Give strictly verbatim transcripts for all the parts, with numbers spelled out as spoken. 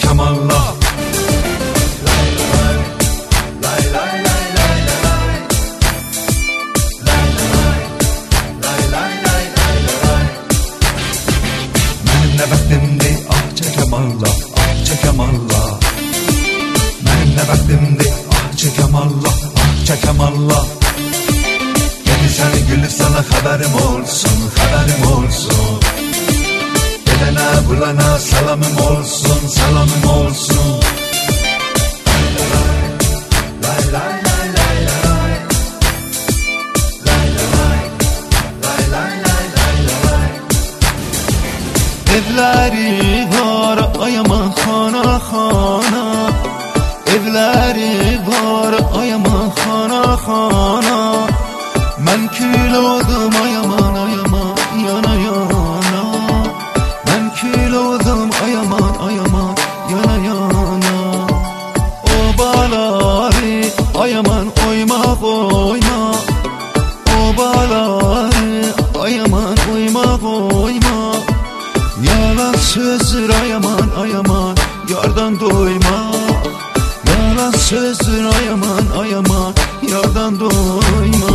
çekem Allah. Benim ne vaktimdi ah çekem Allah, ah çekem Allah. Benim ne vaktimdi ah çekem Allah, ah çekem Allah. Gedi seni gülü sana haberim olsun, haberim olsun. Dedene bulana selamım olsun, selamım olsun. Lay lay lay lay lay. Lay lay lay lay lay lay lay. Evleri var ay aman xana xana. Evleri var ay aman xana xana. Mən kül oldum ay aman ay aman yana yana. Mən kül oldum ay aman ay aman yana yana. Obaları ay aman oyma koyma. Obaları ay aman oyma koyma. Yalan sözdür ay aman ay aman yardan doyma. Yalan sözdür ay aman ay aman yardan doyma.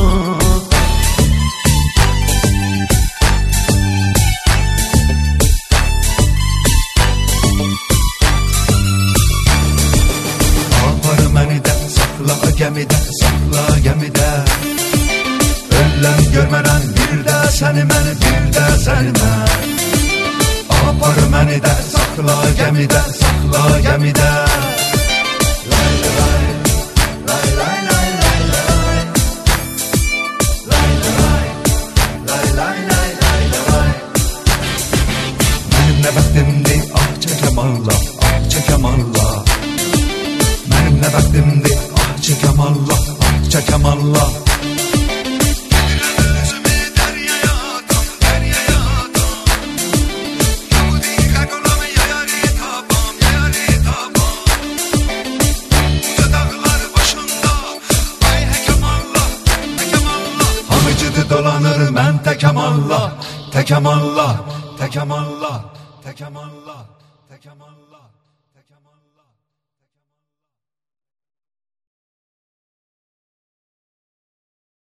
Sakla gemide, sakla gemide. Öllem görmeden bir de seni məni, bir de seni mən. Apar məni də sakla gemide, sakla gemide. Lay lay lay lay lay lay lay. Lay lay lay lay lay lay lay. Benim ne vaktimdi ah çekem Allah, ah çekem Allah. Benim ne vaktimdi çekem Allah, ah çekem Allah. Getiremem özümü deryaya atam, deryaya atam. Yahudi kakolamı yayarı tapam, yayarı tapam. Uca dağlar başında, ay hekem Allah, hekem Allah. Hamıcıdı dolanır mən tekem Allah, tekem Allah, tekem Allah, tekem Allah, tekem Allah.